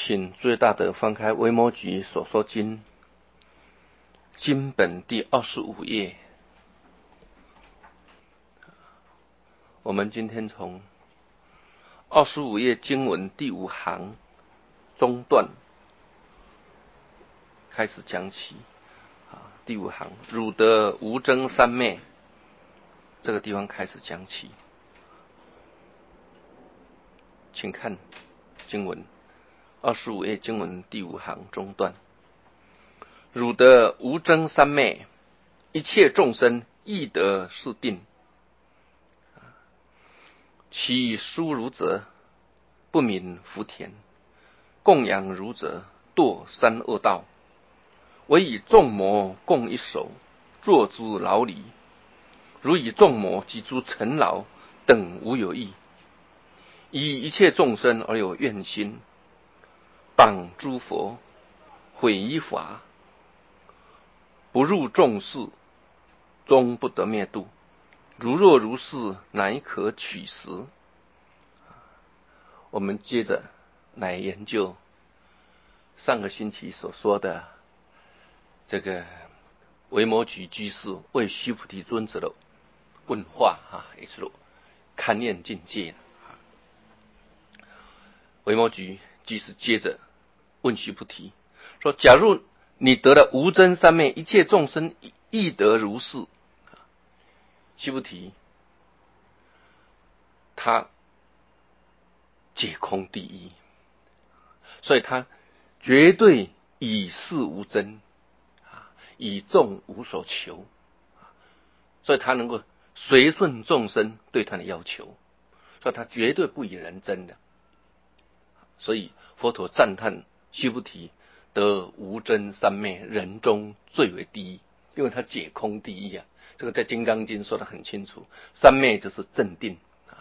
请最大的翻开维摩诘所说经经本第25页。我们今天从25页经文第5行中段开始讲起。第5行，汝得无争三昧，这个地方开始讲起。请看经文25页经文第5行中段，汝得无争三昧，一切众生亦得是定。其殊汝者，不泯福田；供养汝者，堕三恶道。唯以众魔共一手，作诸牢里。如以众魔及诸尘劳等无有异，以一切众生而有怨心，谤诸佛，毁依法，不入众事，终不得灭度。如若如是，乃可取时。我们接着来研究上个星期所说的这个维摩诘居士为须菩提尊者的问话也是勘验境界。维摩诘居士接着问须菩提说：假如你得了无争三昧，一切众生亦得如是。须菩提他解空第一，所以他绝对以事无争，以众无所求，所以他能够随顺众生对他的要求，所以他绝对不以人争的。所以佛陀赞叹须菩提得无争三昧，人中最为第一，因为他解空第一。这个在《金刚经》说得很清楚，三昧就是正定。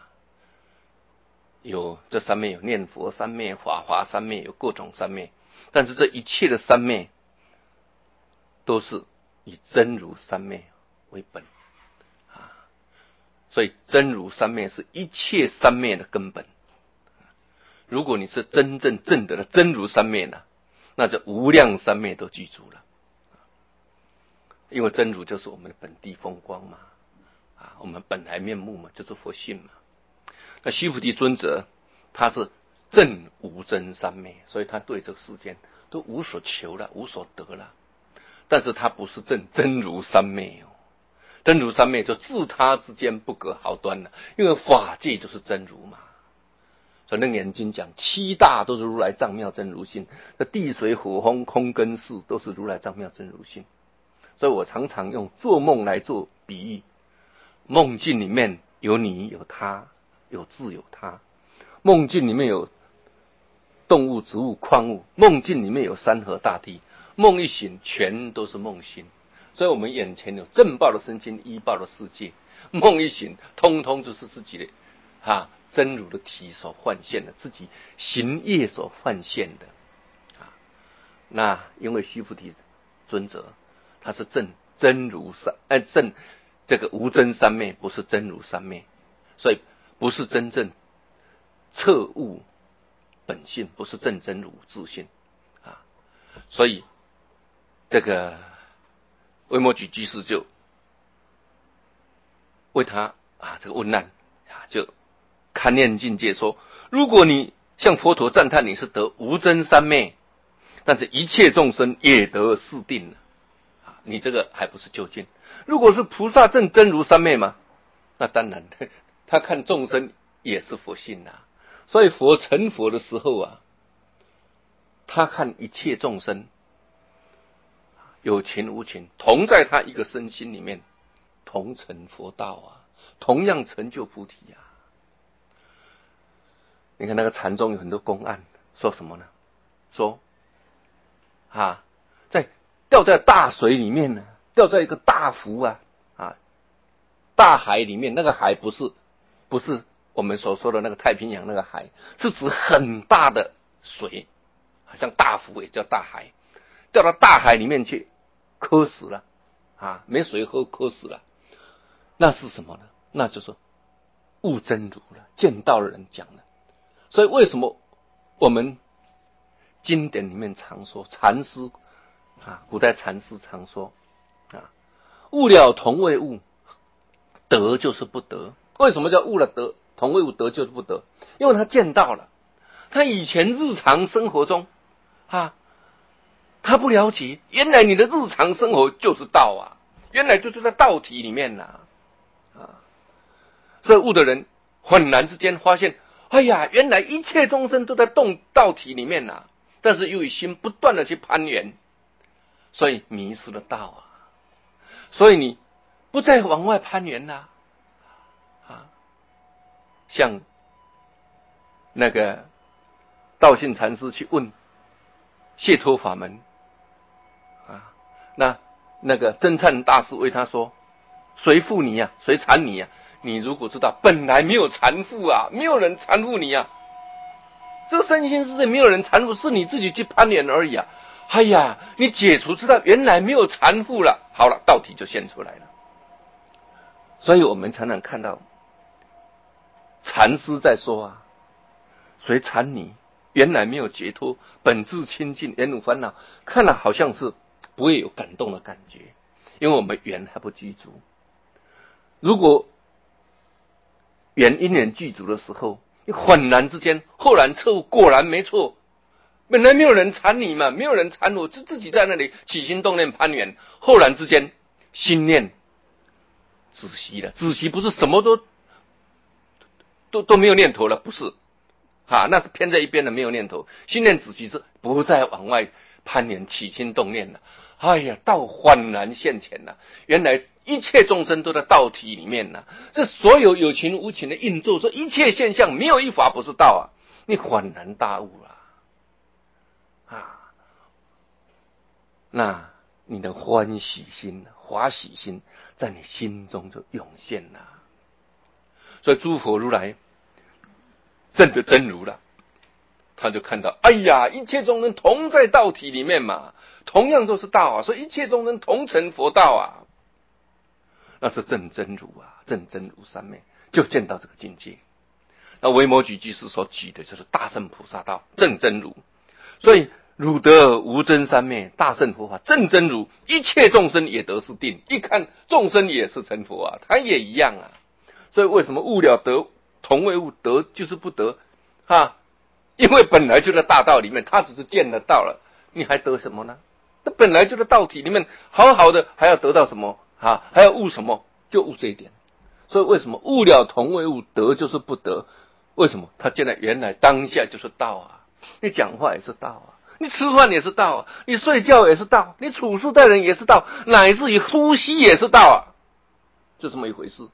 有这三昧，有念佛三昧、法华三昧，有各种三昧，但是这一切的三昧都是以真如三昧为本所以真如三昧是一切三昧的根本。如果你是真正证得了真如三昧呢，那这无量三昧都具足了。因为真如就是我们的本地风光嘛，我们本来面目嘛，就是佛性嘛。那须菩提尊者他是证无争三昧，所以他对这个世间都无所求了，无所得了。但是他不是证真如三昧真如三昧就自他之间不隔毫端了，因为法界就是真如嘛。所以楞严经讲七大都是如来藏妙真如性，这地水火风空跟识都是如来藏妙真如性。所以我常常用做梦来做比喻，梦境里面有你有他，有自有他，梦境里面有动物植物矿物，梦境里面有山河大地，梦一醒全都是梦心。所以我们眼前有正报的身心，依报的世界，梦一醒通通就是自己的真如的体所幻现的，自己行业所幻现的那因为须菩提尊者他是证真如证这个无争三昧，不是真如三昧，所以不是真正彻悟本性，不是正真如自性所以这个维摩诘居士就为他这个问难就勘验境界说：如果你向佛陀赞叹你是得无争三昧，但是一切众生也得是定了你这个还不是究竟。如果是菩萨证真如三昧嘛，那当然他看众生也是佛性所以佛成佛的时候他看一切众生有情无情，同在他一个身心里面，同成佛道同样成就菩提你看那个禅宗有很多公案，说什么呢？说在掉在大水里面呢，掉在一个大湖大海里面，那个海不是我们所说的那个太平洋那个海，是指很大的水，像大湖也叫大海，掉到大海里面去，渴死了没水喝，渴死了。那是什么呢？那就是悟真如了，见到人讲的。所以为什么我们经典里面常说，禅师古代禅师常说物了同位物，得就是不得。为什么叫物了得同位物，得就是不得？因为他见到了，他以前日常生活中他不了解，原来你的日常生活就是道原来就是在道体里面所以悟的人恍然之间发现，哎呀，原来一切众生都在道体里面但是由于心不断的去攀缘，所以迷失了道所以你不再往外攀缘像那个道信禅师去问解脱法门那个真禅大师为他说，谁负你谁缠你你如果知道本来没有缠缚没有人缠缚你这个身心世界没有人缠缚，是你自己去攀缘而已哎呀，你解除知道原来没有缠缚了，好了，道体就现出来了。所以我们常常看到禅师在说谁缠你？原来没有解脱，本质清净，缘无烦恼，看了好像是不会有感动的感觉，因为我们缘还不具足。如果缘因缘具足的时候，你恍然之间豁然彻悟，果然没错，本来没有人缠你嘛，没有人缠我，就自己在那里起心动念攀缘，豁然之间心念止息了。止息不是什么都没有念头了，不是那是偏在一边的，没有念头。心念止息是不再往外攀缘起心动念了。哎呀，道恍然现前了，原来一切众生都在道体里面这所有有情无情的映作，说一切现象没有一法不是道你恍然大悟了那你的欢喜心华喜心在你心中就涌现了。所以诸佛如来证得真如了，他就看到，哎呀，一切众生同在道体里面嘛，同样都是道所以一切众生同成佛道那是证真如证真如三昧，就见到这个境界。那维摩诘居士所举的就是大乘菩萨道证真如，所以汝得无真三昧，大乘佛法证真如，一切众生也得是定。一看众生也是成佛他也一样所以为什么悟了得同位物，得就是不得因为本来就在大道里面，他只是见得到了，你还得什么呢？他本来就在道体里面，好好的还要得到什么还要悟什么？就悟这一点。所以为什么悟了同位物，得就是不得？为什么？他见了原来当下就是道你讲话也是道你吃饭也是道你睡觉也是道，你处事待人也是道，乃至于呼吸也是道就这么一回事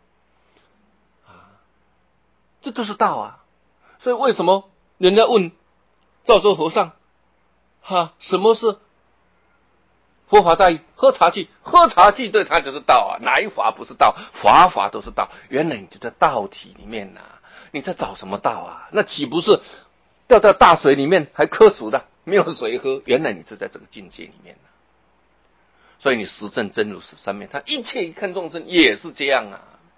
这都是道所以为什么人家问赵州和尚什么是佛法大义？喝茶具，喝茶具对他就是道哪一法不是道？法都是道。原来你就在道体里面你在找什么道那岂不是掉到大水里面还渴死了，没有水喝？原来你就在这个境界里面所以你实证真如是三昧，他一切一看众生也是这样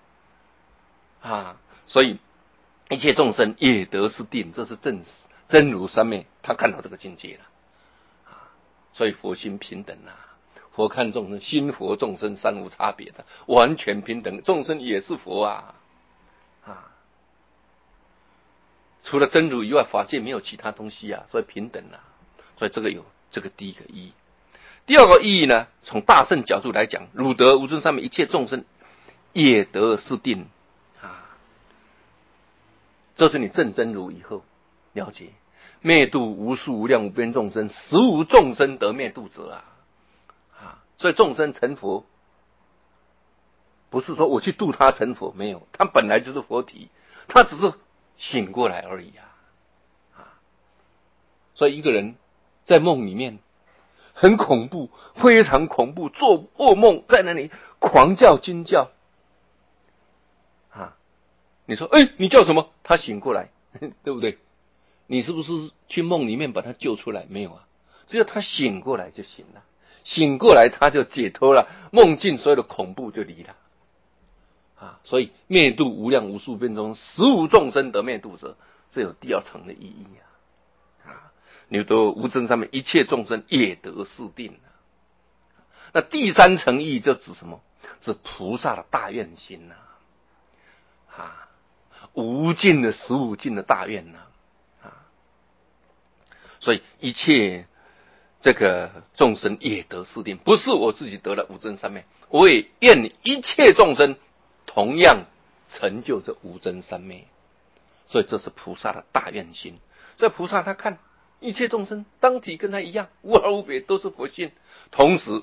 所以一切众生也得是定，这是真如三昧，他看到这个境界了所以佛心平等佛看众生，心佛众生三无差别的，完全平等，众生也是佛除了真如以外，法界没有其他东西所以平等所以这个有这个第一个意义。第二个意义呢，从大乘角度来讲，汝得无真三昧，一切众生也得是定这是你证真如以后了解，灭度无数无量无边众生，实无众生得灭度者所以众生成佛不是说我去度他成佛，没有，他本来就是佛体，他只是醒过来而已所以一个人在梦里面很恐怖，非常恐怖，做噩梦在那里狂叫惊叫你说你叫什么？他醒过来对不对？你是不是去梦里面把他救出来？没有只有他醒过来就行了，醒过来他就解脱了，梦境所有的恐怖就离了所以灭度无量无数遍中，实无众生得灭度者，这有第二层的意义你得无争三昧，一切众生也得是定。那第三层意就指什么？是菩萨的大愿心无尽的十五尽的大愿所以一切这个众生也得是定，不是我自己得了无争三昧，我也愿一切众生同样成就这无争三昧。所以这是菩萨的大愿心。所以菩萨他看一切众生当体跟他一样，无二无别，都是佛性。同时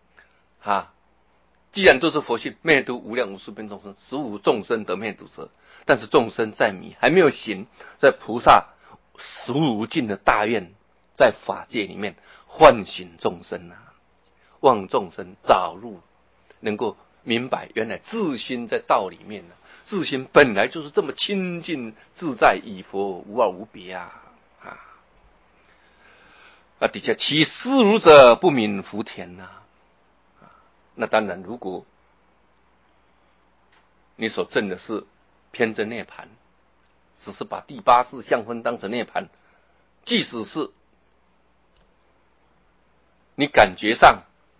既然都是佛性，灭度无量无数遍众生，实无众生得灭度者。但是众生在迷，还没有行，在菩萨十无尽的大愿，在法界里面唤醒众生望众生早入，能够明白原来自心在道里面自心本来就是这么清净自在，以佛无二无别底下其思如者不泯福田那当然，如果你所证的是偏真涅槃，只是把第八识相分当成涅槃，即使是你感觉上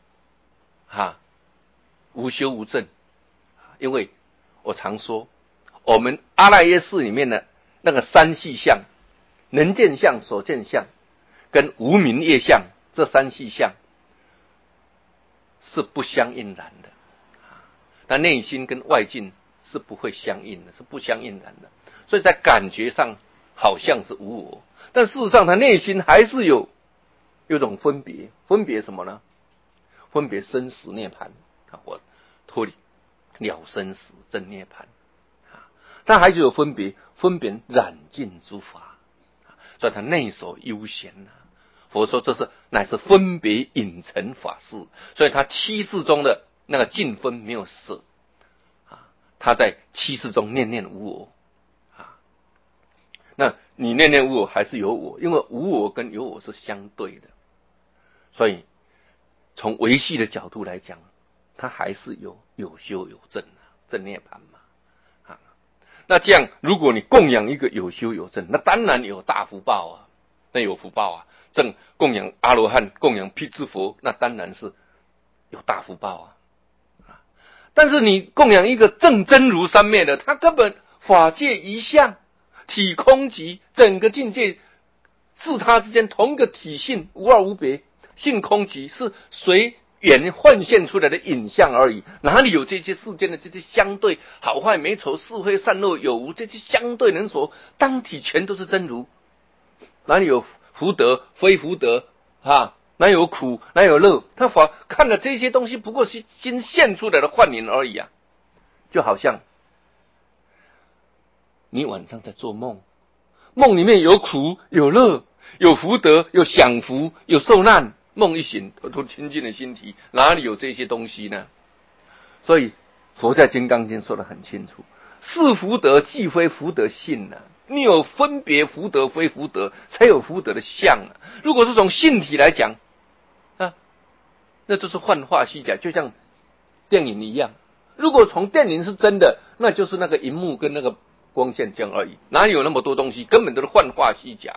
无修无证，因为我常说，我们阿赖耶识里面的那个三细相，能见相、所见相跟无明业相，这三细相是不相应然的，那内心跟外境是不会相应的，是不相应然的。所以在感觉上好像是无我，但事实上他内心还是有种分别。分别什么呢？分别生死涅槃我脱离了生死正涅槃但还是有分别染尽诸法所以他内守悠闲佛说这是乃是分别隐成法事，所以他七事中的那个尽分没有舍他在七事中念念无我那你念念无我还是有我，因为无我跟有我是相对的，所以从维系的角度来讲，它还是有修有证正涅槃那这样如果你供养一个有修有证，那当然有大福报那有福报正供养阿罗汉，供养辟支佛，那当然是有大福报但是你供养一个正真如三昧的，他根本法界一相，体空即整个境界自他之间同一个体性，无二无别，性空即是随缘幻现出来的影像而已，哪里有这些世间的这些相对好坏美丑是非善恶有无这些相对能所，当体全都是真如，哪里有福德非福德哪有苦哪有乐，他看了这些东西不过是新现出来的幻影而已就好像你晚上在做梦，梦里面有苦有乐有福德有享福有受难，梦一醒都清净的心体，哪里有这些东西呢？所以佛在金刚经说得很清楚，是福德既非福德性你有分别福德非福德，才有福德的相如果是从性体来讲那就是幻化虚假，就像电影一样，如果从电影是真的，那就是那个荧幕跟那个光线这样而已，哪有那么多东西，根本都是幻化虚假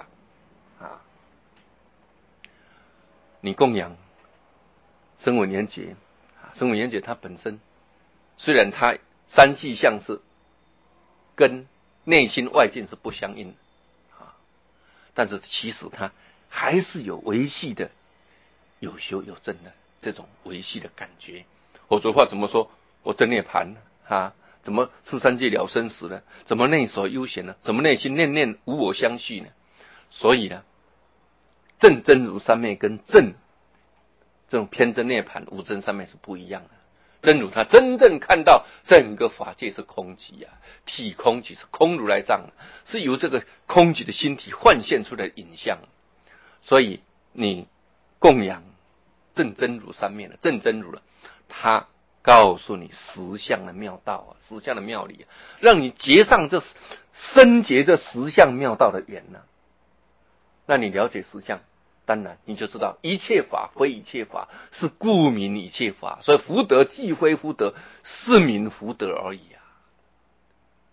你供养声闻缘觉声闻缘觉它本身虽然它三细相是跟内心外境是不相应的但是其实它还是有维系的有修有证的这种维系的感觉。否则话怎么说我真涅槃怎么四三界了生死呢？怎么内守悠闲呢？怎么内心念念无我相续呢？所以呢，正真如三昧跟正这种偏真涅槃无真三昧是不一样的。真如他真正看到整个法界是空寂体空寂是空如来藏，是由这个空寂的心体幻现出来的影像。所以你供养正真如三昧的正真如了，他告诉你实相的妙道实相的妙理让你结上这深结这实相妙道的缘那你了解实相，当然你就知道一切法非一切法，是故名一切法。所以福德既非福德，是名福德而已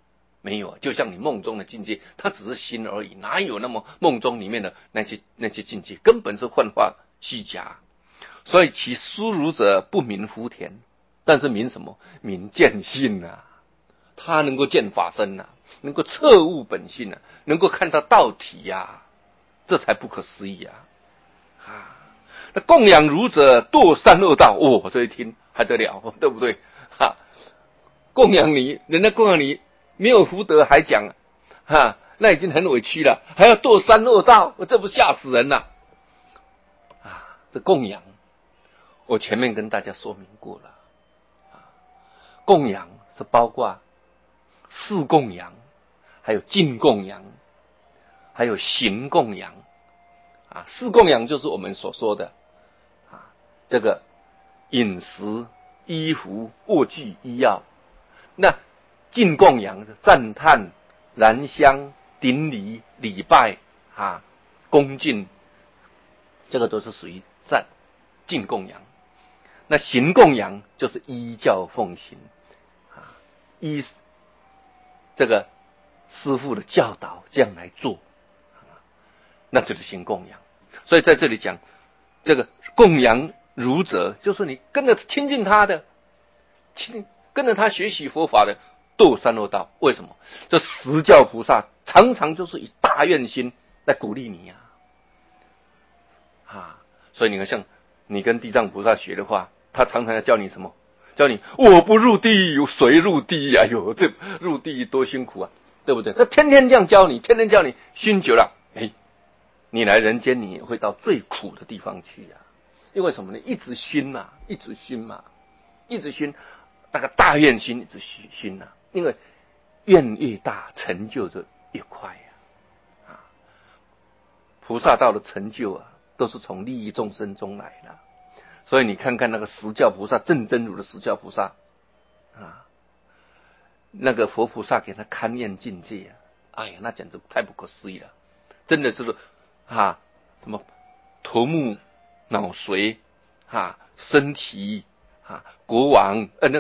没有啊，就像你梦中的境界，它只是心而已，哪有那么梦中里面的那些境界，根本是幻化虚假。所以其殊如者不明福田，但是明什么？明见性啊，他能够见法身啊，能够彻悟本性啊，能够看到道体啊，这才不可思议啊！那供养儒者堕三恶道，哦，这一听还得了，对不对？供养你，人家供养你没有福德还讲那已经很委屈了，还要堕三恶道，这不吓死人了这供养，我前面跟大家说明过了供养是包括事供养，还有境供养，还有行供养事供养就是我们所说的这个饮食、衣服、卧具、医药。那境供养的赞叹、燃香、顶礼、礼拜恭敬，这个都是属于境供养。那行供养就是依教奉行依这个师父的教导这样来做那就是行供养。所以在这里讲这个供养儒者，就是你跟着亲近他的，跟着他学习佛法的，堕三恶道。为什么？这十教菩萨常常就是以大愿心来鼓励你所以你看，像你跟地藏菩萨学的话，他常常要教你什么？教你我不入地狱谁入地狱？哎呦，这入地狱多辛苦啊，对不对？他天天这样教你，天天教你，心久了，你来人间你也会到最苦的地方去因为什么呢？一直熏嘛，一直熏，那个大愿心一直熏因为愿越大，成就就越快菩萨道的成就都是从利益众生中来的。所以你看看那个十教菩萨，正真如的十教菩萨那个佛菩萨给他勘验境界哎呀，那简直太不可思议了，真的是什么头目脑髓身体国王那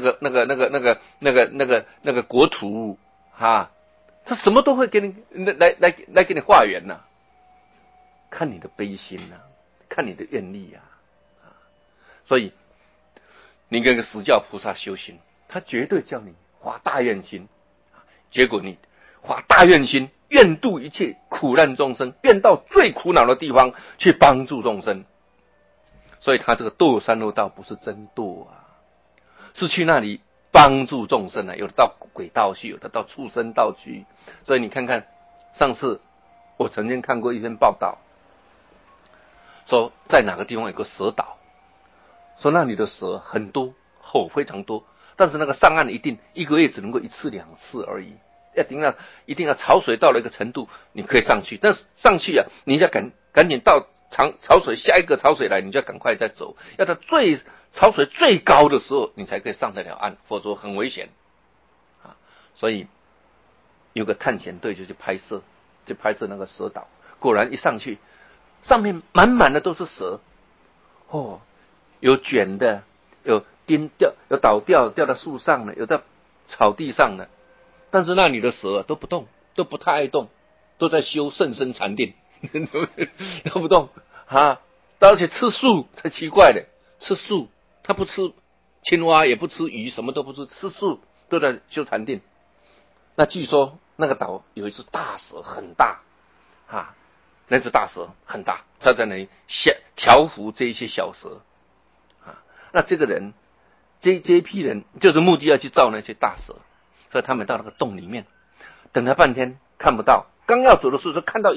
个国土他什么都会给你来给你化缘看你的悲心看你的愿力所以你跟个十教菩萨修行，他绝对叫你发大愿心，结果你发大愿心，愿度一切苦难众生，愿到最苦恼的地方去帮助众生。所以他这个堕三恶道不是真堕是去那里帮助众生有的到鬼道去，有的到畜生道去。所以你看看，上次我曾经看过一篇报道，说在哪个地方有个蛇岛，说那里的蛇很多非常多，但是那个上岸一定一个月只能够1次2次而已，一定要潮水到了一个程度你可以上去，但是上去你要赶紧到潮水下一个潮水来，你就要赶快再走，要到潮水最高的时候你才可以上得了岸，否则很危险所以有个探险队就去拍摄那个蛇岛，果然一上去上面满满的都是蛇有卷的，有有倒掉到树上的，有在草地上的，但是那里的蛇都不动，都不太爱动，都在修甚深禅定都不动而且吃素才奇怪的，吃素他不吃青蛙也不吃鱼，什么都不吃，吃素都在修禅定。那据说那个岛有一只大蛇很大那只大蛇很大，他在那里调伏这一些小蛇那这个人这批人就是目的要去造那些大蛇，所以他们到那个洞里面等了半天看不到，刚要走的时候就看到一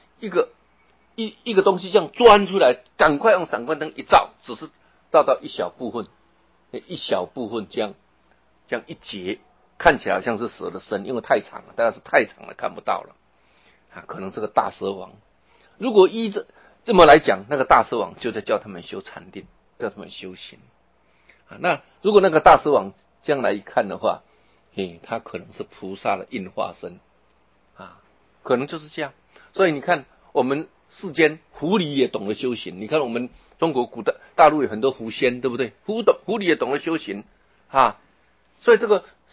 个东西这样钻出来，赶快用闪光灯一照，只是照到一小部分这样一截，看起来好像是蛇的身，因为太长了，但是太长了看不到了可能是个大蛇王。如果依这么来讲，那个大蛇王就在叫他们修禅定，叫他们修行那如果那个大蛇王将来一看的话他可能是菩萨的应化身可能就是这样。所以你看我们世间狐狸也懂得修行，你看我们中国大陆有很多狐仙，对不对？狐狸也懂得修行所以这个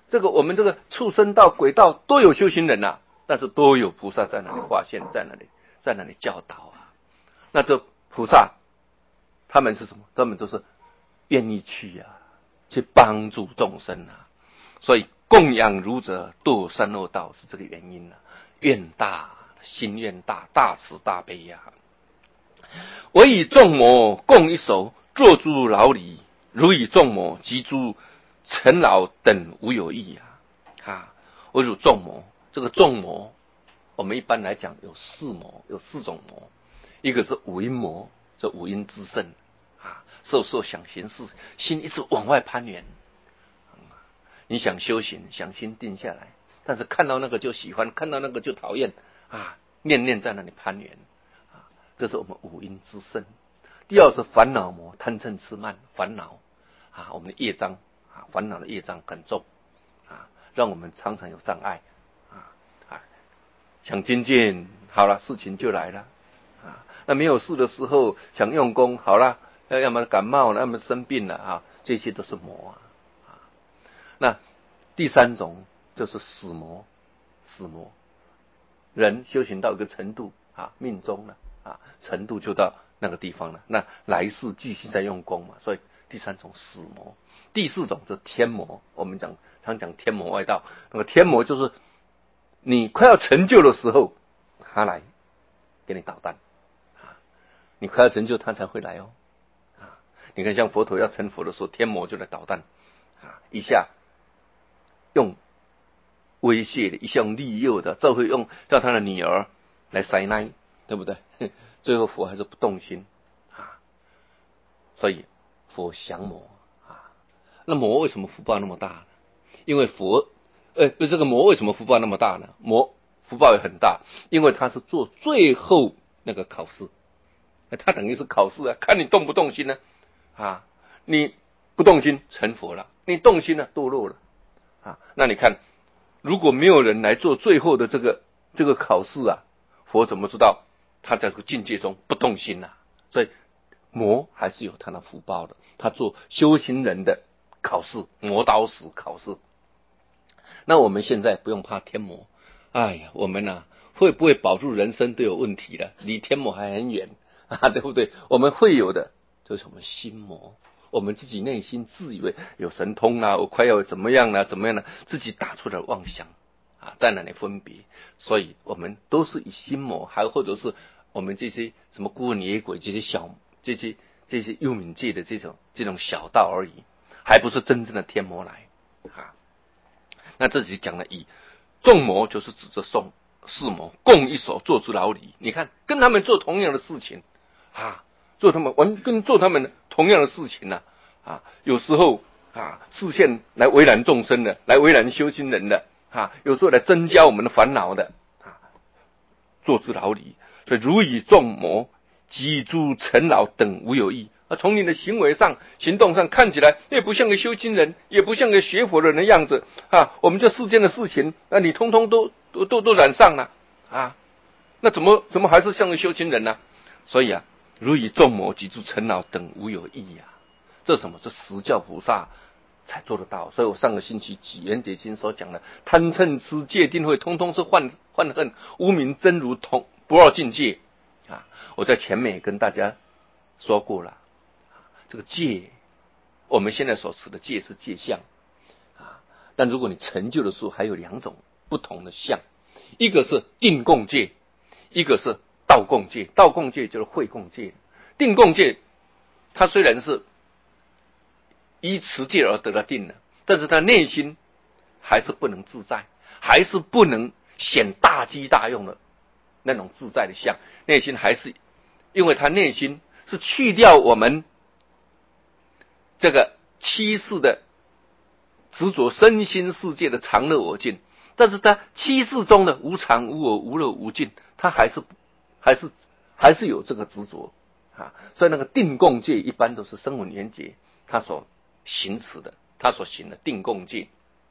这个我们这个畜生道、鬼道都有修行人啊，但是都有菩萨在那里化现，在那里教导啊。那这菩萨他们是什么？他们都是愿意去啊，去帮助众生啊。所以供养儒者度三恶道是这个原因啊。愿大，心愿大，大慈大悲呀。我以众魔共一手，做诸牢里，如以众魔及诸尘劳等无有异啊！我如众魔，这个众魔，我们一般来讲有四魔，有四种魔。一个是五阴魔，这五阴之圣啊，受想行识，心一直往外攀援。你想修行，想心定下来，但是看到那个就喜欢，看到那个就讨厌啊，念念在那里攀援啊，这是我们五阴之圣。第二是烦恼魔，贪嗔痴慢烦恼啊，我们的业障啊，烦恼的业障很重啊，让我们常常有障碍啊。想精进，好了，事情就来了啊。那没有事的时候想用功，好了，要么感冒了，要么生病了啊，这些都是魔啊。那第三种就是死魔，死魔，人修行到一个程度啊，命中了啊，程度就到那个地方了，那来世继续再用功嘛，所以第三种死魔。第四种就是天魔，我们常讲天魔外道，那么天魔就是你快要成就的时候，他来给你捣蛋啊，你快要成就他才会来哦啊。你看像佛陀要成佛的时候，天魔就来捣蛋啊，一下用威胁的，一下用利诱的，这会用叫他的女儿来塞奶，对不对？最后佛还是不动心啊，所以佛降魔啊。那魔为什么福报那么大呢？因为这个魔为什么福报那么大呢？魔福报也很大，因为他是做最后那个考试，他等于是考试啊，看你动不动心呢啊，你不动心成佛了，你动心了堕落了啊。那你看，如果没有人来做最后的这个考试啊，佛怎么知道他在这个境界中不动心啊？所以魔还是有他的福报的，他做修行人的考试，磨刀石考试。那我们现在不用怕天魔，哎呀，我们会不会保住人生都有问题了，离天魔还很远啊，对不对？我们会有的就是我们心魔，我们自己内心自以为有神通啊，我快要怎么样了，自己打出的妄想啊，在那里分别，所以我们都是以心魔，还或者是我们这些什么孤魂野鬼这些幽冥界的这种小道而已，还不是真正的天魔来啊。那这里讲了以众魔就是指着四魔共一手做出牢里，你看跟他们做同样的事情啊，做他们同样的事情啊，有时候啊视线来为难众生的，来为难修行人的啊，有时候来增加我们的烦恼的啊，做之牢里。所以如以众魔及诸尘劳等无有异。从你的行为上、行动上看起来，也不像个修行人，也不像个学佛人的样子啊。我们这世间的事情，那你通通都染上了啊。那怎么还是像个修行人呢？所以如以众魔及诸尘劳等无有异啊。这什么？这实教菩萨才做得到。所以我上个星期《圆觉经》所讲的贪嗔痴戒定慧，通通是幻恨无明真如同不二境界啊。我在前面也跟大家说过了。这个戒，我们现在所持的戒是戒相啊，但如果你成就的时候，还有两种不同的相，一个是定共戒，一个是道共戒。道共戒就是慧共戒，定共戒它虽然是依持戒而得到定了，但是他内心还是不能自在，还是不能显大机大用的那种自在的相，内心还是因为他内心是去掉我们这个七世的执着身心世界的常乐我净，但是他七世中的无常无我无乐无尽，他还是有这个执着啊。所以那个定共戒一般都是声闻缘觉他所行持的，他所行的定共戒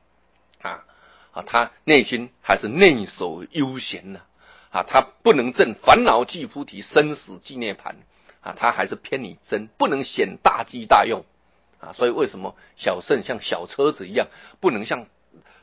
他内心还是内守悠闲呢他不能证烦恼即菩提，生死即涅槃他还是偏离真，不能显大机大用所以为什么小圣像小车子一样，不能像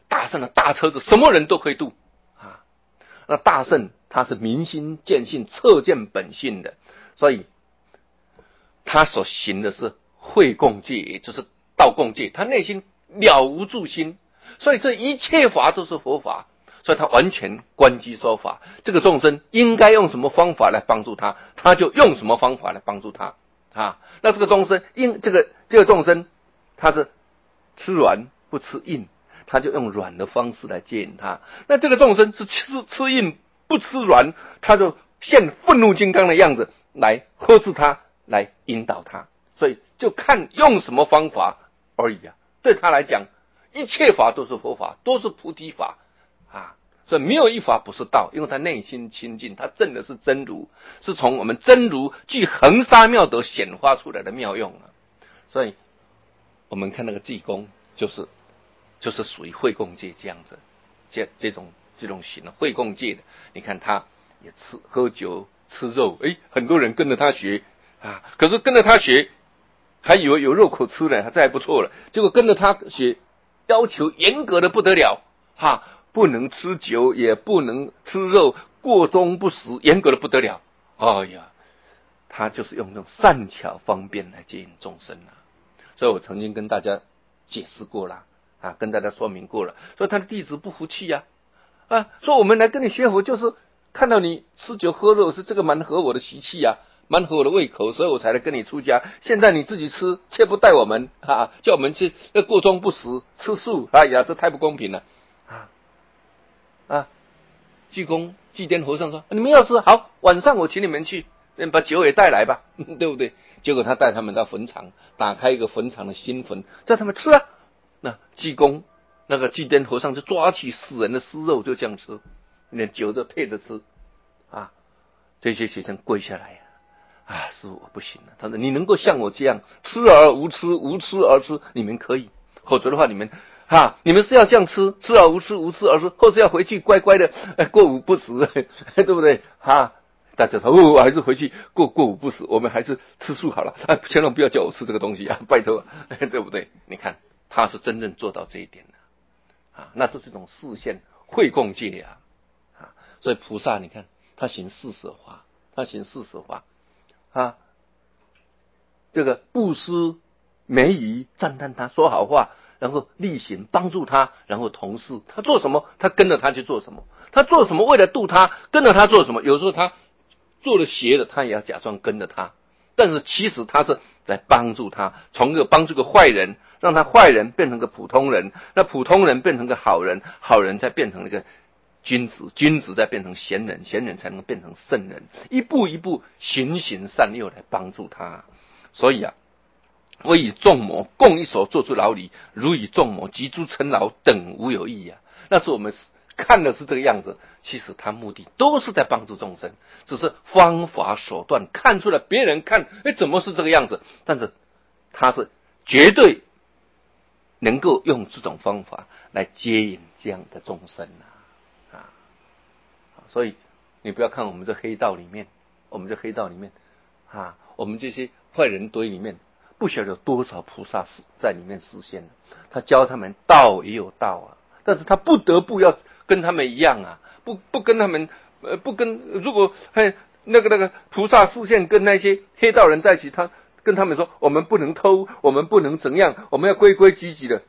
大圣的大车子，什么人都可以渡啊。那大圣他是明心见性、彻见本性的，所以他所行的是慧共戒，也就是道共戒，他内心了无住心，所以这一切法都是佛法，所以他完全观机说法。这个众生应该用什么方法来帮助他，他就用什么方法来帮助他啊。那这个众生这个众生他是吃软不吃硬，他就用软的方式来接引他。那这个众生是吃硬不吃软，他就现愤怒金刚的样子来呵斥他，来引导他。所以就看用什么方法而已啊。对他来讲，一切法都是佛法，都是菩提法啊。所以没有一法不是道，因为他内心清净，他证的是真如，是从我们真如具恒沙妙德显发出来的妙用啊。所以我们看那个济公，就是属于慧共戒这样子，这种行慧共戒的。你看他也喝酒吃肉，很多人跟着他学啊，可是跟着他学还以为有肉口吃呢，这还不错了。结果跟着他学，要求严格的不得了哈，不能吃酒，也不能吃肉，过中不食，严格的不得了。哎呀，他就是用这种善巧方便来接引众生啊。所以我曾经跟大家解释过了啊，跟大家说明过了。所以他的弟子不服气呀，说我们来跟你学佛，就是看到你吃酒喝肉，是这个蛮合我的习气呀，蛮合我的胃口，所以我才来跟你出家。现在你自己吃，却不带我们啊，叫我们去过中不食，吃素。哎呀，这太不公平了济公济癫和尚说：“你们要吃好，晚上我请你们去，把酒也带来吧，对不对？”结果他带他们到坟场，打开一个坟场的新坟，叫他们吃啊。那济公那个济癫和尚就抓起死人的尸肉就这样吃，连酒就配着吃啊。这些学生跪下来师父我不行了。他说：“你能够像我这样吃而无吃，无吃而吃，你们可以；否则的话，你们是要这样吃而无吃，无吃而吃，或是要回去乖乖的过午不食，对不对？大家说我还是回去过午不食，我们还是吃素好了。千万不要叫我吃这个东西啊，拜托，对不对？你看他是真正做到这一点的那这是一种示现慧共戒所以菩萨你看他行四摄法，这个布施美语赞叹他，说好话，然后力行帮助他，然后同事他做什么，他跟着他去做什么，他做什么为了度他，跟着他做什么。有时候他做了邪的，他也要假装跟着他，但是其实他是在帮助他，从帮助个坏人，让他坏人变成个普通人，那普通人变成个好人，好人再变成那个君子，君子再变成贤人，贤人才能变成圣人，一步一步循循善诱来帮助他。所以我以众魔共一手做出牢里，如以众魔集诸尘劳，等无有异那是我们看的是这个样子，其实他目的都是在帮助众生，只是方法手段看出来，别人看怎么是这个样子，但是他是绝对能够用这种方法来接引这样的众生所以你不要看我们这黑道里面，我们这些坏人堆里面，不晓得有多少菩萨在里面实现了。他教他们道也有道但是他不得不要跟他们一样不跟他们如果那个菩萨视线跟那些黑道人在一起，他跟他们说我们不能偷，我们不能怎样，我们要规规矩矩的，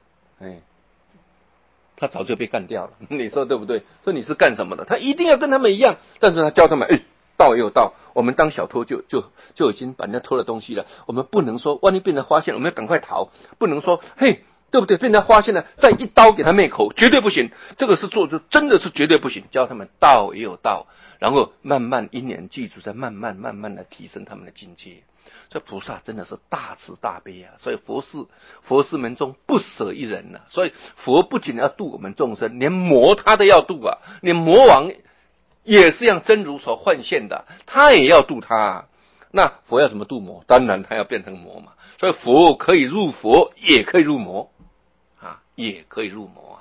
他早就被干掉了，你说对不对？说你是干什么的？他一定要跟他们一样，但是他教他们道也有道，我们当小偷就已经把人家偷了东西了，我们不能说万一被人发现了，我们要赶快逃，不能说对不对？被人家发现了，再一刀给他灭口，绝对不行。这个是做就真的是绝对不行。教他们道也有道，然后慢慢因缘具足，再慢慢的提升他们的境界。这菩萨真的是大慈大悲所以佛事门中不舍一人所以佛不仅要度我们众生，连魔他都要度连魔王也是让真如所幻现的，他也要度他那佛要怎么度魔？当然他要变成魔嘛。所以佛可以入佛，也可以入魔也可以入魔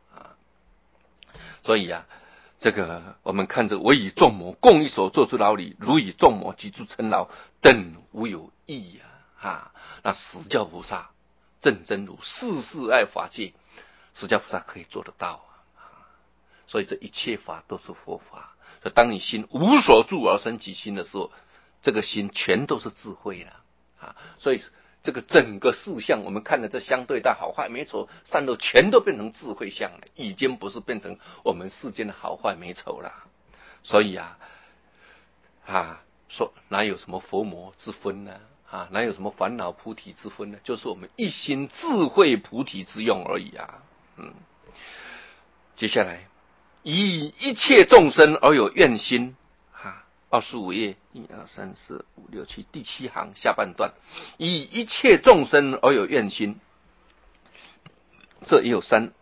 所以这个我们看着我以众魔共一手做出牢里，如以众魔集诸尘劳，等无有异那十教菩萨正真如世世爱法界释迦菩萨可以做得到所以这一切法都是佛法。所以当你心无所住而生起心的时候，这个心全都是智慧了所以这个整个事项，我们看的这相对大好坏美丑善恶，全都变成智慧相了，已经不是变成我们世间的好坏美丑了。所以说哪有什么佛魔之分呢？哪有什么烦恼菩提之分呢？就是我们一心智慧菩提之用而已接下来，以一切众生而有愿心25页1、2、3、4、5、6、7第7行下半段，以一切众生而有愿心，这也有三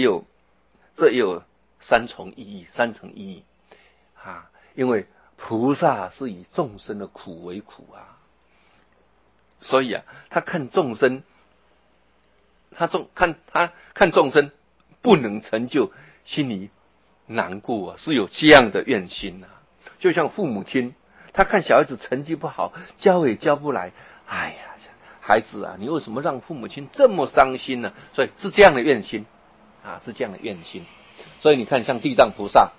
重意义，三层意义因为菩萨是以众生的苦为苦所以他看众生，看众生不能成就，心里难过是有这样的愿心就像父母亲，他看小孩子成绩不好，教也教不来，哎呀，孩子你为什么让父母亲这么伤心呢？所以是这样的愿心是这样的愿心。所以你看，像地藏菩萨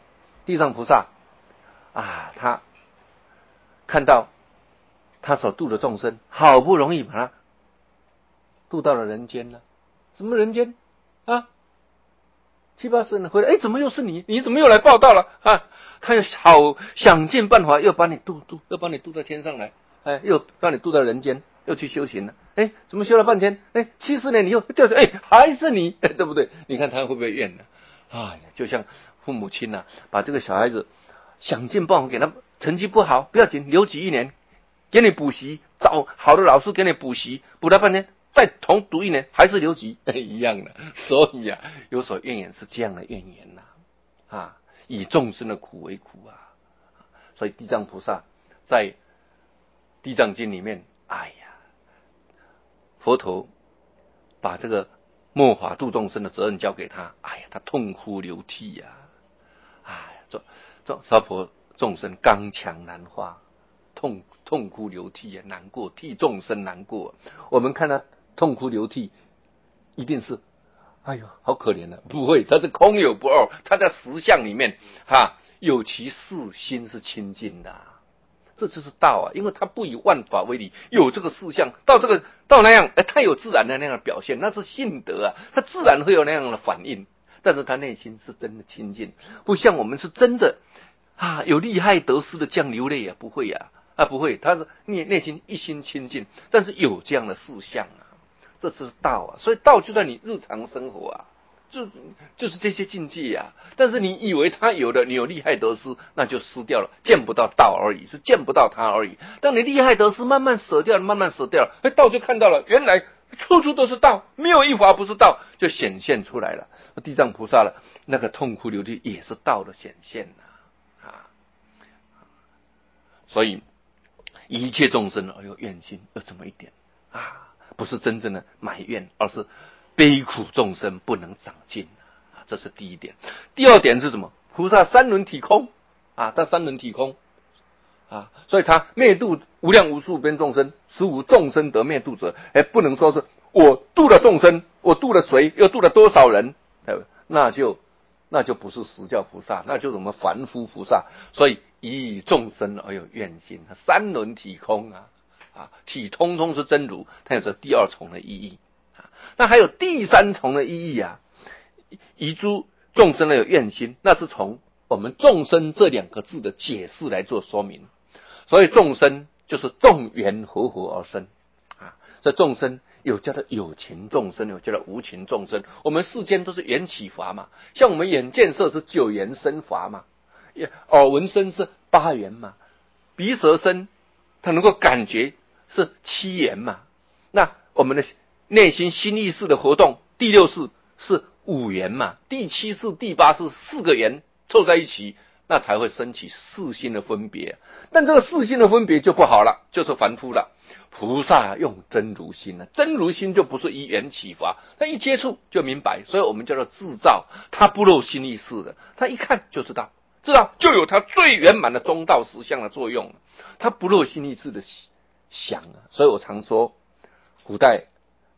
他看到他所度的众生，好不容易把他度到了人间了。什么人间7、8世人回来，怎么又是你？你怎么又来报道了他又好想尽办法，又把你度到天上来，又把你度到人间，又去修行了。怎么修了半天？70年你又掉下还是你，对不对？你看他会不会怨呢？就像父母亲把这个小孩子想尽办法给他成绩不好，不要紧，留级1年，给你补习，找好的老师给你补习，补了半天，再重读1年，还是留级一样的。所以有所怨言是这样的怨言以众生的苦为苦所以地藏菩萨在地藏经里面，佛陀把这个末法度众生的责任交给他，他痛哭流涕娑婆众生刚强难化，痛哭流涕难过，替众生难过。我们看他痛哭流涕，一定是好可怜不会，他是空有不二，他在实相里面有其事，心是清净的这就是道因为他不以万法为理，有这个事相，到那样他有自然的那样的表现，那是性德他自然会有那样的反应。但是他内心是真的清净，不像我们是真的有利害得失的这样流泪不会不会，他是内心一心清净，但是有这样的事相这是道所以道就在你日常生活就是这些境界但是你以为他有的，你有利害得失，那就失掉了，见不到道而已，是见不到他而已。当你利害得失慢慢舍掉了，道就看到了，原来处处都是道，没有一法不是道，就显现出来了。地藏菩萨那个痛哭流涕也是道的显现所以一切众生而有愿心，有这么一点不是真正的埋怨，而是悲苦众生不能长进这是第一点。第二点是什么？菩萨三轮体空他三轮体空所以他灭度无量无数边众生，实无众生得灭度者。不能说是我度了众生，我度了谁，又度了多少人，那就不是实教菩萨，那就是我们凡夫菩萨。所以以众生而有愿心，三轮体空体通通是真如，它有这第二重的意义那还有第三重的意义以诸众生而有愿心，那是从我们众生这2个字的解释来做说明。所以众生就是众缘和合而生这众生有叫做有情众生，有叫做无情众生。我们世间都是缘起法嘛，像我们眼见色是9缘生法嘛，耳闻声是8缘嘛，鼻舌身它能够感觉是7缘嘛，那我们的内心心意识的活动第6识是5缘嘛，第7识第8识4个缘凑在一起，那才会升起四心的分别。但这个四心的分别就不好了，就是凡夫了。菩萨用真如心真如心就不是依缘起法，他一接触就明白，所以我们叫做自照，他不露心意识的，他一看就知道就有他最圆满的中道实相的作用，他不露心意识的想所以我常说，古代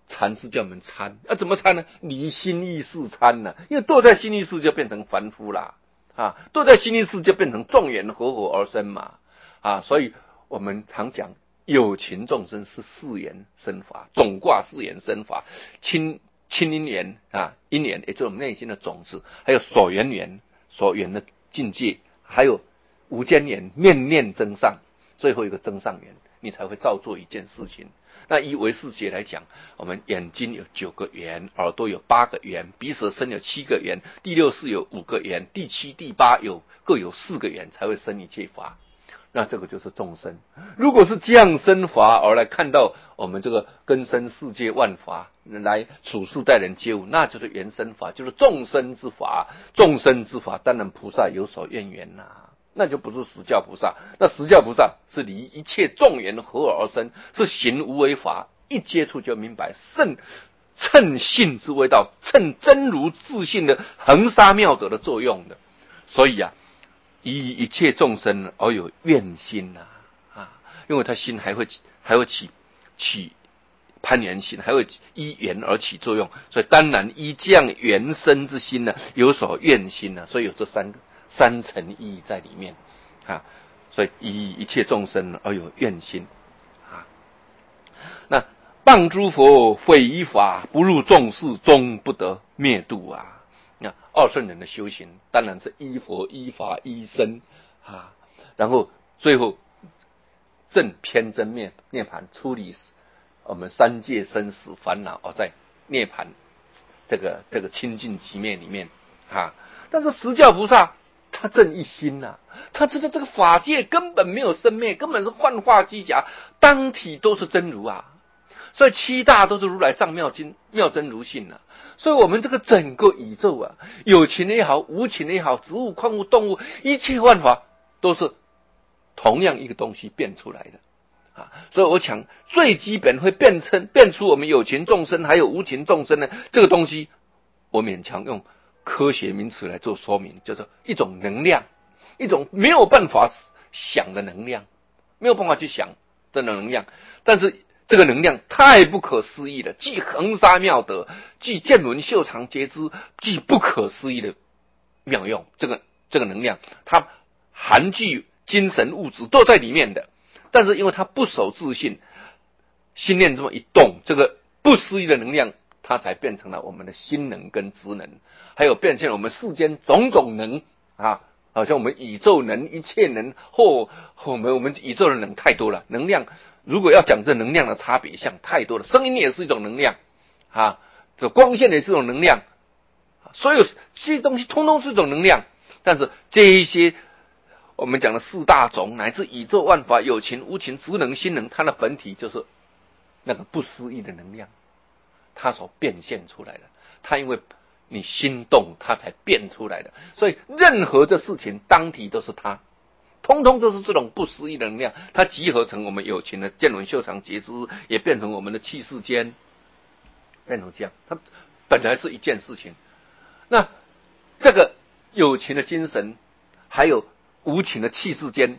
禅师叫我们参，怎么参呢？离心意识参呢？因为堕在心意识就变成凡夫啦，堕在心意识就变成众缘合合而生嘛，所以我们常讲有情众生是四缘生法，总卦四缘生法，亲因缘因缘也就是我们内心的种子，还有所缘缘，所缘的境界，还有无间缘，念念增上，最后一个增上缘，你才会造作一件事情。那以唯识学来讲，我们眼睛有9个缘，耳朵有8个缘，鼻舌身有7个缘，第六识有5个缘，第七、第八各有4个缘，才会生一切法。那这个就是众生。如果是降生法而来看到我们这个根生世界万法，来处世待人接物，那就是缘生法，就是众生之法。众生之法，当然菩萨有所愿缘那就不是实教菩萨。那实教菩萨是离一切众缘合而生，是行无为法，一接触就明白，乘性之谓道，乘真如自性的恒沙妙德的作用的。所以以一切众生而有愿心因为他心还会起攀缘心，还会依缘而起作用，所以当然依这样缘生之心有所愿心所以有这三层意义在里面所以以一切众生而有愿心那谤诸佛，毁依法，不入众世，终不得灭度二圣人的修行当然是依佛、依法、依身然后最后正偏真涅槃，处理我们三界生死烦恼在涅槃这个清净寂灭里面但是实教菩萨他正一心他知道这个法界根本没有生灭，根本是幻化机假，当体都是真如所以七大都是如来藏妙经妙真如性所以我们这个整个宇宙有情也好，无情也好，植物、矿物、动物，一切万法都是同样一个东西变出来的所以我想最基本会变出我们有情众生还有无情众生这个东西，我勉强用科学名词来做说明，叫做一种能量，一种没有办法想的能量，没有办法去想这种能量，但是这个能量太不可思议了，既恒沙妙德，既见闻嗅尝觉知，既不可思议的妙用。这个能量它含具精神物质都在里面的，但是因为它不守自性，心念这么一动，这个不思议的能量它才变成了我们的心能跟知能，还有变现了我们世间种种能好像我们宇宙能、一切能我们宇宙的能太多了，能量如果要讲这能量的差别项太多了，声音也是一种能量这光线也是一种能量，所有这些东西通通是一种能量。但是这一些我们讲的四大种乃至宇宙万法有情无情知能心能，它的本体就是那个不思议的能量，它所变现出来的，它因为你心动它才变出来的，所以任何的事情当体都是它，通通都是这种不思议的能量，它集合成我们有情的见闻嗅尝觉知，也变成我们的气世间，变成这样，它本来是一件事情。那这个有情的精神还有无情的气世间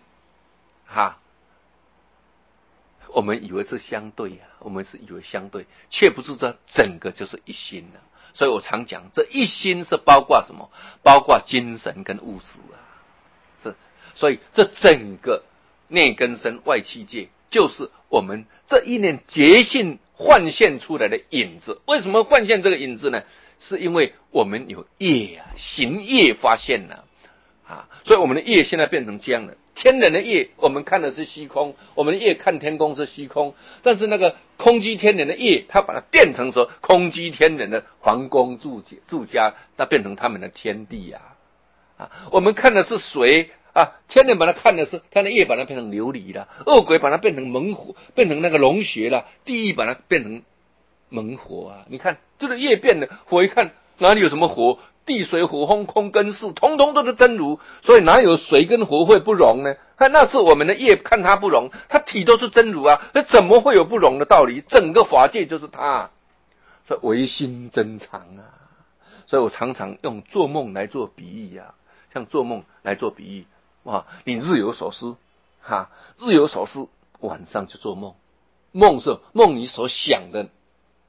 我们以为是相对我们是以为相对，却不是这整个就是一心所以我常讲这一心是包括什么？包括精神跟物质是，所以这整个内根身外气界就是我们这一念觉性幻现出来的影子。为什么幻现这个影子呢？是因为我们有业行业发现所以我们的业现在变成这样的。天人的业我们看的是虚空，我们的业看天宫是虚空，但是那个空居天人的业它把它变成说空居天人的皇宫住家，那变成他们的天地我们看的是水天人把它看的是他的业把它变成琉璃了，恶鬼把它变成猛火，变成那个龙穴了，地狱把它变成猛火你看这个业变了，火一看哪里有什么火，地水火风空跟世通通都是真如，所以哪有水跟火会不容呢？那是我们的业看它不容，它体都是真如那怎么会有不容的道理？整个法界就是它所以唯心真常所以我常常用做梦来做比喻像做梦来做比喻你日有所思日有所思，晚上就做梦，梦是梦你所想的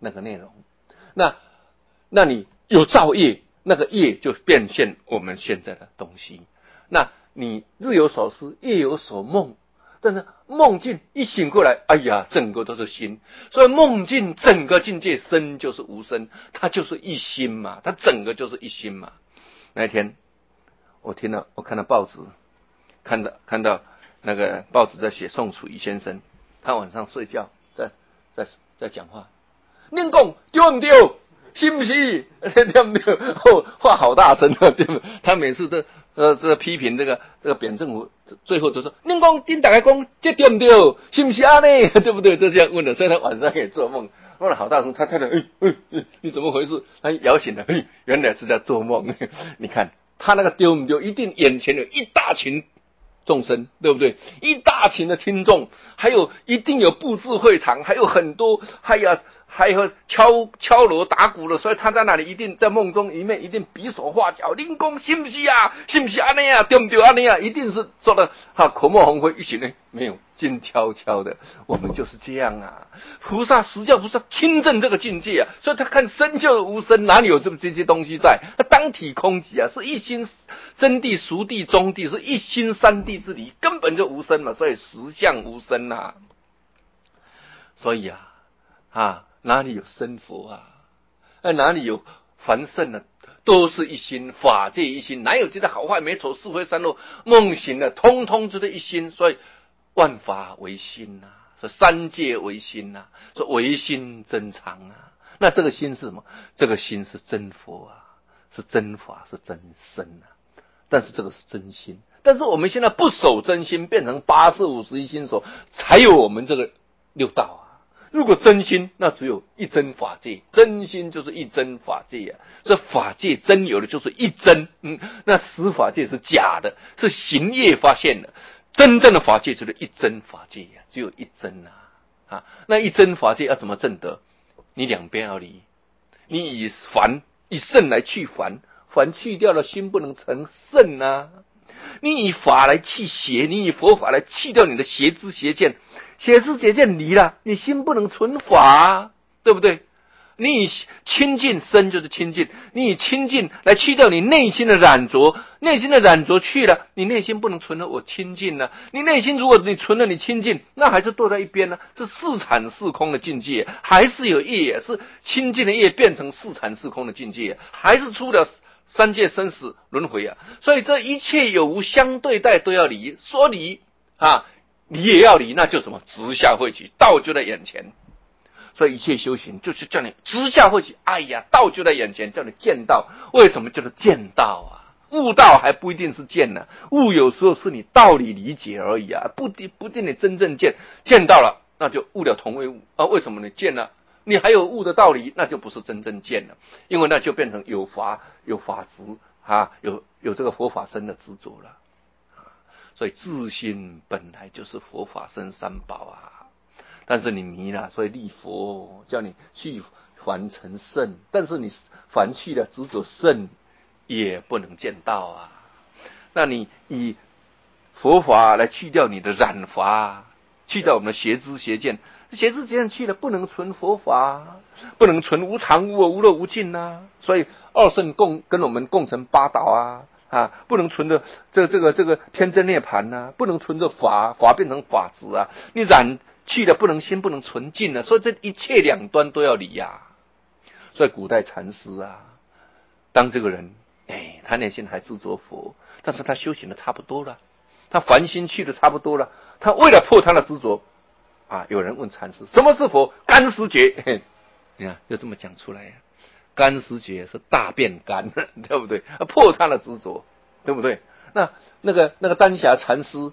那个内容。那你有造业，那个业就变现我们现在的东西。那你日有所思，夜有所梦，但是梦境一醒过来，哎呀，整个都是心。所以梦境整个境界身就是无身，它就是一心嘛，它整个就是一心嘛。那一天我看到报纸，看到那个报纸在写宋楚瑜先生，他晚上睡觉在讲话，恁讲对不对？是不是？对不对？话好大声啊！对不对？他每次这批评这个扁政府，最后都说：恁讲，恁大家讲，这对不对？是不是啊？呢？对不对？就这样问了，所以他晚上可以做梦，梦了好大声。他太太，你怎么回事？他摇醒了，原来是在做梦。你看他那个丢不丢？一定眼前有一大群众生，对不对？一大群的听众，还有一定有布置会场，还有很多，还有敲锣打鼓的，所以他在那里一定在梦中里面一定比手画脚，您讲是不是啊？是不是安尼啊？对不对安尼啊？一定是做的口沫横飞，一醒呢没有，静悄悄的。我们就是这样啊，菩萨实教菩萨亲证这个境界啊，所以他看身就是无身，哪里有这些东西在？他当体空寂啊，是一心真谛、熟谛、中谛，是一心三谛之理，根本就无身嘛，所以实相无身啊。所以哪里有身佛啊？哪里有凡圣呢？都是一心，法界一心，哪有这个好坏美丑是非善恶梦醒的，通通就是一心。所以万法唯心啊，说三界唯心啊，说唯心真常啊。那这个心是什么？这个心是真佛啊，是真法，是真身啊。但是这个是真心，但是我们现在不守真心，变成80-51心守，才有我们这个六道啊。如果真心，那只有一真法界，真心就是一真法界啊。这法界真有的就是一真，那实法界是假的，是行业发现的。真正的法界就是一真法界啊，只有一真啊。那一真法界要怎么证得？你两边要离，你以圣来去凡，凡去掉了，心不能成圣啊。你以法来去邪，你以佛法来去掉你的邪知邪见，邪知邪见离了，你心不能存法，对不对？你以清净身就是清净，你以清净来去掉你内心的染着，内心的染着去了，你内心不能存了我清净呢。你内心如果你存了你清净，那还是堕在一边呢，是四产四空的境界，还是有业，是清净的业变成四产四空的境界，还是出了三界生死轮回啊。所以这一切有无相对待都要离，说离离也要离，那就什么直下慧起，道就在眼前。所以一切修行就是叫你直下慧起，哎呀，道就在眼前，叫你见道。为什么叫做见道啊？悟道还不一定是见呢，悟有时候是你道理理解而已啊，不一定你真正见到了，那就悟了同为悟啊。为什么你见了，你还有悟的道理，那就不是真正见了，因为那就变成有法执有这个佛法身的执着了。所以自心本来就是佛法身三宝啊。但是你迷了，所以立佛叫你去凡成圣，但是你凡去了执着圣也不能见到啊。那你以佛法来去掉你的染法，去掉我们的邪知邪见，邪知邪见去了不能存佛法，不能存无常无我无乐无尽啊。所以二圣跟我们共成八道啊，不能存着这个天真涅槃啊，不能存着法变成法执啊，你染去了不能心不能纯净了，所以这一切两端都要离啊。所以古代禅师当这个人他内心还执着佛，但是他修行的差不多了，他凡心去的差不多了，他为了破他的执着有人问禅师什么是佛？干识觉，你看就这么讲出来呀。干识觉是大便干，对不对？破他的执着，对不对？那个丹霞禅师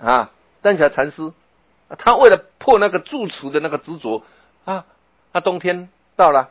他为了破那个住持的那个执着冬天到了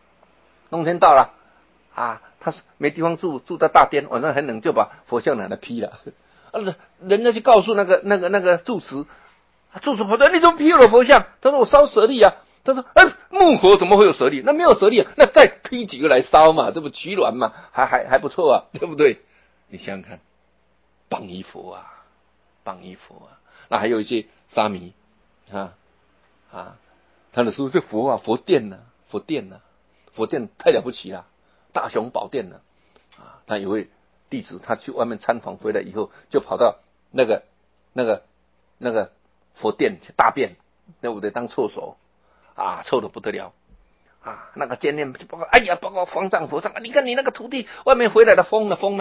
他没地方住到大殿，晚上很冷，就把佛像拿来劈了。人家去告诉那个住持跑到，你怎么劈我的佛像？他说我烧舍利啊。他说木佛怎么会有舍利？那没有舍利啊，那再劈几个来烧嘛，这不取暖嘛，还不错啊，对不对？你想想看，谤依佛啊。那还有一些沙弥他的说这佛殿佛殿呢、佛殿太了不起了，大雄宝殿呢，他有位弟子，他去外面参访回来以后，就跑到那个佛殿去大便，对不对？当厕所臭得不得了。那个监念就报告，哎呀，报告方丈和尚，你看你那个徒弟外面回来了，疯了。